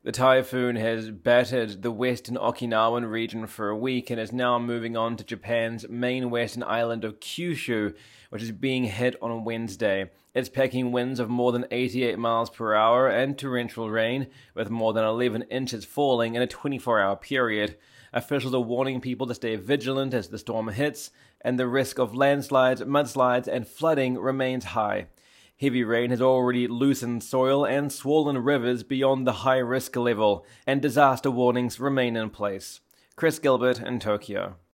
The typhoon has battered the western Okinawan region for a week and is now moving on to Japan's main western island of Kyushu, which is being hit on Wednesday. It's packing winds of more than 88 miles per hour and torrential rain, with more than 11 inches falling in a 24-hour period. Officials are warning people to stay vigilant as the storm hits, and the risk of landslides, mudslides, and flooding remains high. Heavy rain has already loosened soil and swollen rivers beyond the high-risk level, and disaster warnings remain in place. Chris Gilbert in Tokyo.